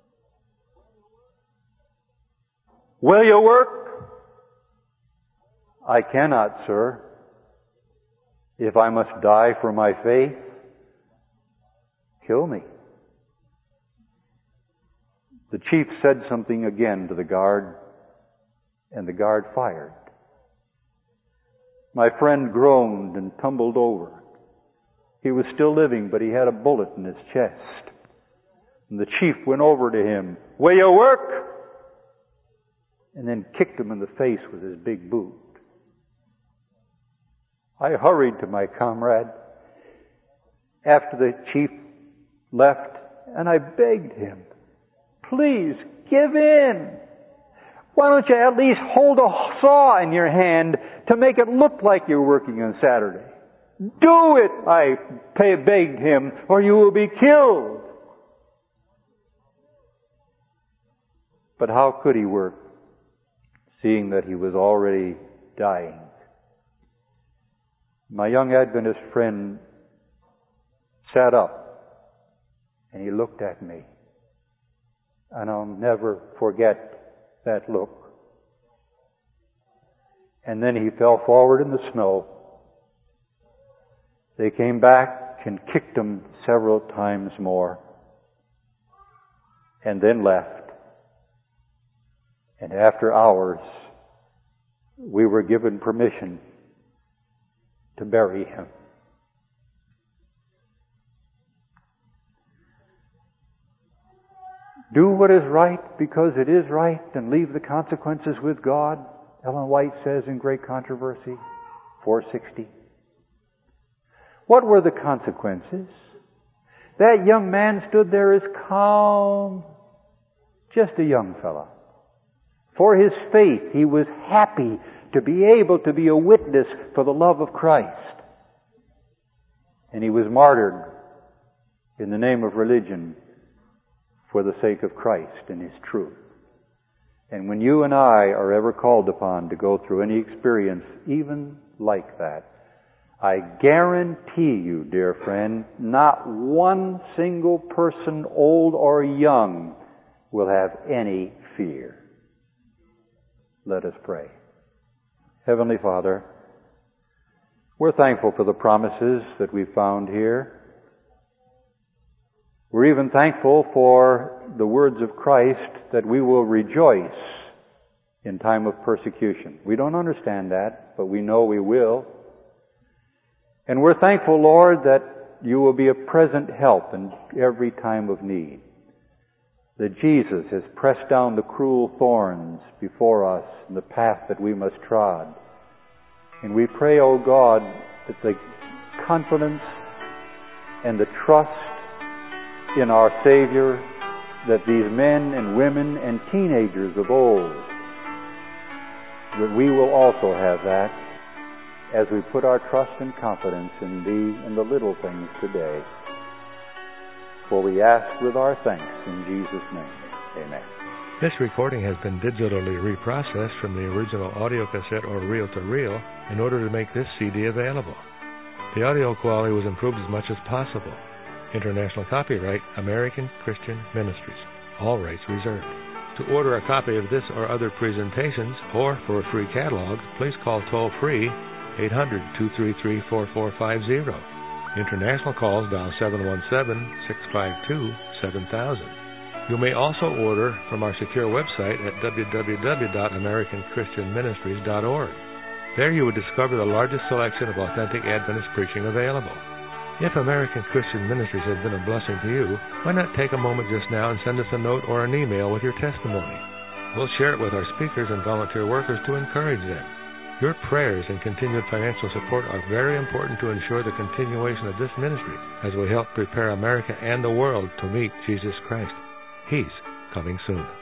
Will you work? I cannot, sir. If I must die for my faith, kill me. The chief said something again to the guard, and the guard fired. My friend groaned and tumbled over. He was still living, but he had a bullet in his chest. And the chief went over to him. Will you work? And then kicked him in the face with his big boot. I hurried to my comrade after the chief left, and I begged him, please give in. Why don't you at least hold a saw in your hand to make it look like you're working on Saturday? Do it, I begged him, or you will be killed. But how could he work, seeing that he was already dying? My young Adventist friend sat up, and he looked at me. And I'll never forget that look. And then he fell forward in the snow. They came back and kicked him several times more, and then left. And after hours, we were given permission to bury him. Do what is right because it is right and leave the consequences with God, Ellen White says in Great Controversy, four sixty. What were the consequences? That young man stood there as calm, just a young fella. For his faith, he was happy to be able to be a witness for the love of Christ. And he was martyred in the name of religion for the sake of Christ and His truth. And when you and I are ever called upon to go through any experience even like that, I guarantee you, dear friend, not one single person, old or young, will have any fear. Let us pray. Heavenly Father, we're thankful for the promises that we've found here. We're even thankful for the words of Christ that we will rejoice in time of persecution. We don't understand that, but we know we will. And we're thankful, Lord, that You will be a present help in every time of need. That Jesus has pressed down the cruel thorns before us in the path that we must trod. And we pray, O God, that the confidence and the trust in our Savior that these men and women and teenagers of old, that we will also have that as we put our trust and confidence in Thee and the little things today. For we ask with our thanks in Jesus' name. Amen. This recording has been digitally reprocessed from the original audio cassette or reel-to-reel in order to make this C D available. The audio quality was improved as much as possible. International copyright, American Christian Ministries. All rights reserved. To order a copy of this or other presentations, or for a free catalog, please call toll-free eight hundred, two three three, four four five zero. International calls dial seven one seven, six five two, seven thousand. You may also order from our secure website at w w w dot american christian ministries dot org. There you would discover the largest selection of authentic Adventist preaching available. If American Christian Ministries has been a blessing to you, why not take a moment just now and send us a note or an email with your testimony? We'll share it with our speakers and volunteer workers to encourage them. Your prayers and continued financial support are very important to ensure the continuation of this ministry as we help prepare America and the world to meet Jesus Christ. He's coming soon.